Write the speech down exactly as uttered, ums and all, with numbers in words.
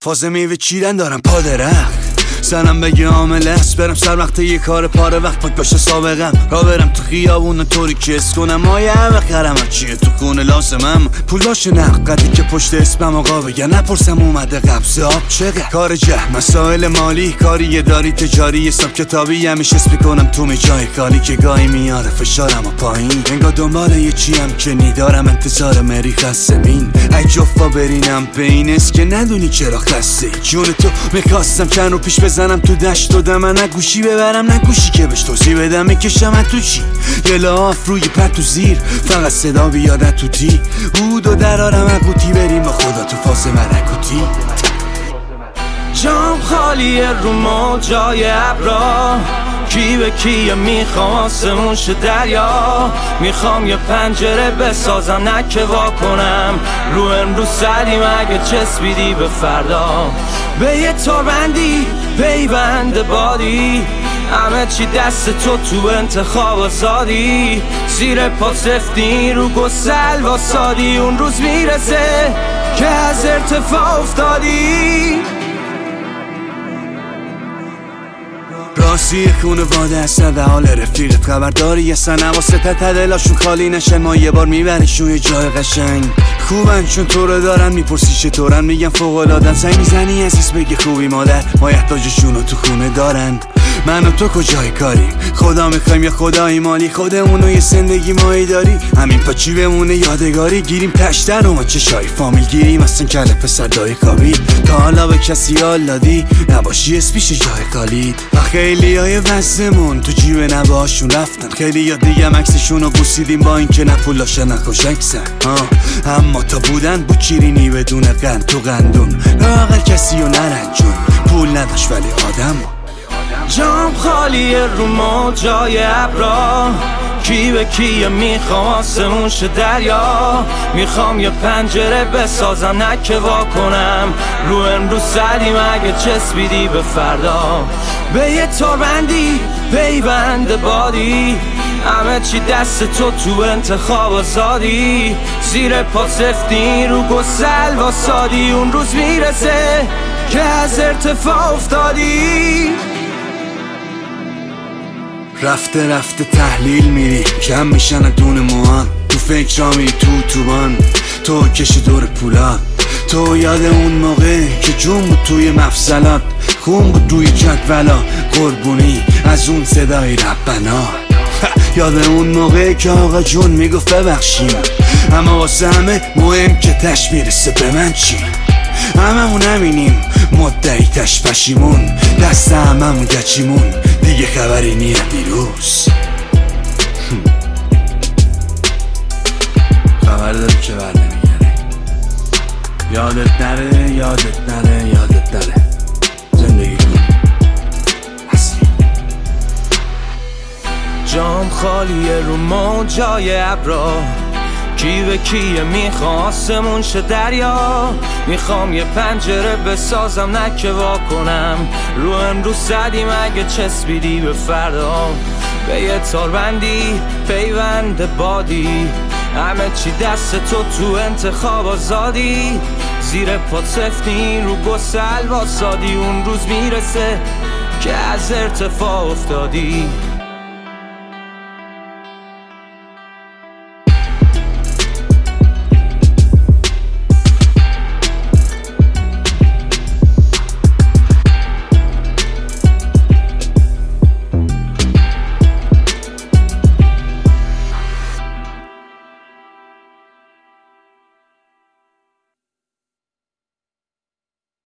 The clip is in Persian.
فاز میوه چیدن دارم پا درخت سرم بگه عامل است برم سر وقت یه کار پاره وقت پاک باشه سابقم را برم تو خیابون طوری که اس کنم مایه بخرم چیه تو خونه لازمم پول باشه نقدی که پشت اسمم آقا بگن نپرسم اومده قبض آب چقدر کار جه مسائل مالی کاری داری تجاری حساب کتابی همیشه اسم کنم تو می جای کاری که گاهی میاره فشارم و پایین انگار دنبال یه چیم که نیدارم انتظار مری قسمین ای جفا برینم به این است که ندونی چرا خسته جون تو میخواستم چند رو پیش بزنم تو دشت دادم من نه گوشی ببرم نه گوشی که بهش توضیح بدم میکشم تو چی یه لاف روی پر تو زیر فقط صدا بیاد تو تی بودو درارم اقوتی بریم با خدا تو فاز مرکوتی جام خالیه رو ما جای ابرا کی به کیه میخوام آسمون شه دریا میخوام یه پنجره بسازم نکه وا کنم رو امروز سریم اگه چسبیدی به فردا به یه تاربندی پیوند بادی همه چی دست تو تو انتخاب آزادی زیر پا سفتی رو گسل واسادی اون روز میرسه که از ارتفاع افتادی راستی خونواده هستن در حال رفیقت خبرداری هستن حواست تدلاشون خالی نشن ما یه بار میبریشون یه جای قشنگ خوبن چون تو رو دارن میپرسی چطورن میگن فوق‌العاده‌ن سعی میزنی عزیز بگی خوبی مادر ما احتاجشون رو تو خونه دارن من و تو کجای کاریم خدا میخوایم یا خدای مالی خودمونو یه زندگی مایی داری همین پاچی بمونه یادگاری گیریم تشتر و ما چشای فامیل گیریم اصلا کله پسر دای خوابی تا حالا به کسی حال دادی نباشی اسپیش جای خالید و خیلی های وزمون تو جیب نباشون رفتن خیلی یا دیگه مکسشون رو بوسیدیم با این که نه پولاشه نه خوشکسن اما تا بودن بود چیرینی بدون قند تو قندون لااقل کسی رو نرنجون پول نداشت ولی آدم جام خالیه رو ما جای ابرا کی به کیه میخوام آسمون شه دریا میخوام یه پنجره بسازم نکه وا کنم رو امروز سریم اگه چسبیدی به فردا به یه تاربندی پیوند بادی همه چی دست تو تو انتخاب آزادی زیر پا سفتی رو گسل واسادی اون روز میرسه که از ارتفاع افتادی رفته رفته تحلیل میری کم میشن دون موان تو فکر را میری تو توبان تو کشی دور پولان تو یاد اون موقع که جون بود توی مفصلات خون بود روی جدولا قربونی از اون صدای ربنا یاد اون موقع که آقا جون میگفت ببخشیم اما واسه همه مهم که تش میرسه به من چی هممون همینیم مدعی تش پشیمون دست هممون گچیمون دیگه خبری نیه دیروز خبر داری که بر نمیگره یادت نره یادت نره یادت نره زندگی کن اصلی جام خالیه رو ما جای ابرا کی به کیه میخوام آسمون شه دریا میخوام یه پنجره بسازم نکه وا کنم رو امروز زدیم اگه چسبیدی به فردا به یه تاربندی پیوند بادی همه چی دست تو تو انتخاب آزادی زیر پا سفتی رو گسل واسادی اون روز میرسه که از ارتفاع افتادی